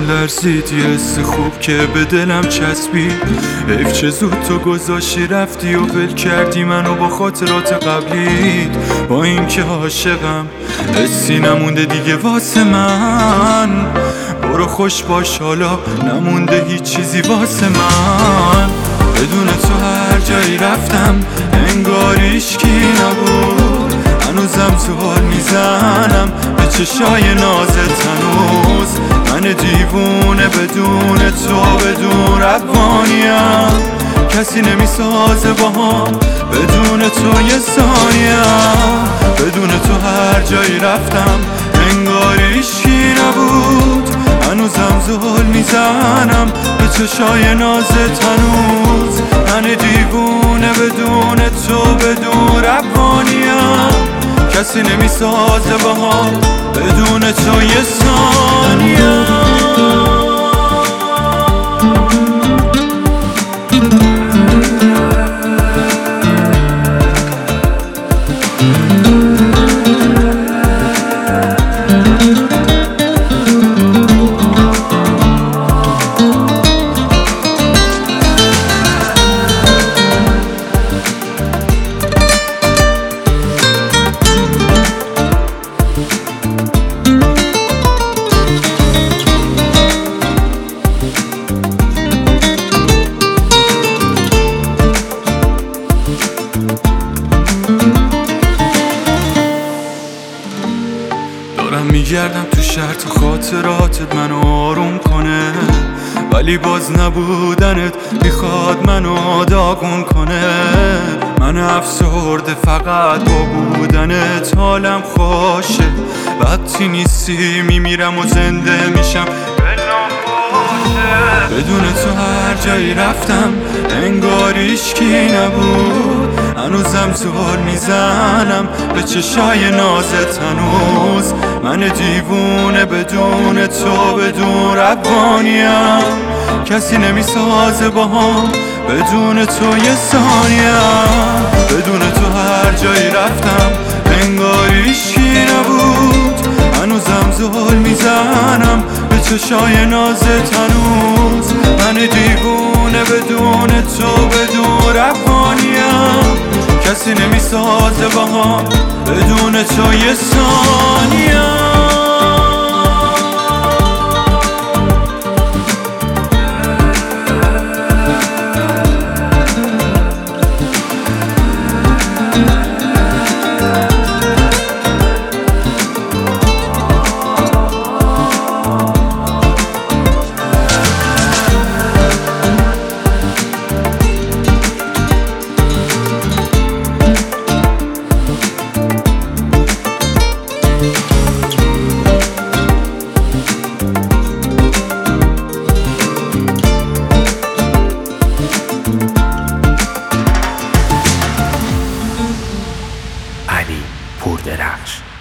دلم لرزید، یه حس خوب که به دلم چسبید. حیف چه زود تو گذاشتی رفتی و ول کردی منو با خاطرات قبلیت. با اینکه عاشقم حسی نمونده دیگه واسه من. برو خوش باش حالا نمونده هیچ چیزی واسه من. بدون تو هر جایی رفتم انگار هیچکی نبود. هنوزم زل میزنم به چشای نازت هنوز. من دیوونه بدون تو بدون روانیم. کسی نمیسازه باهام بدون تو یه ثانیم. بدون تو هر جایی رفتم انگار هیچکی نبود. هنوزم زل میزنم به چشای نازت هنوز. من دیوونه بدون تو بدون روانیم. کسی نمیسازه باهام بدون تو یه ثانیه. دارم میگردم تو شهر تا خاطراتت منو آروم کنه، ولی باز نبودنت میخواد منو داغون کنه. من افسرده فقط با بودنت حالم خوشه. وقتی نیستی میمیرم و زنده میشم بدون تو هر جایی رفتم انگار هیچکی نبود. هنوزم زل میزنم به چشای نازت هنوز. من دیوونه بدون تو بدون روانیم. کسی نمیسازه باهام بدون تو یه ثانیم. بدون تو هر جایی رفتم انگار هیچکی نبود. هنوزم زل میزنم به چشای نازت هنوز. من دیوونه بدون تو بدون روانیم. کسی نمیسازه باهام بدون تو یه ثانیه. علی پوردرخش.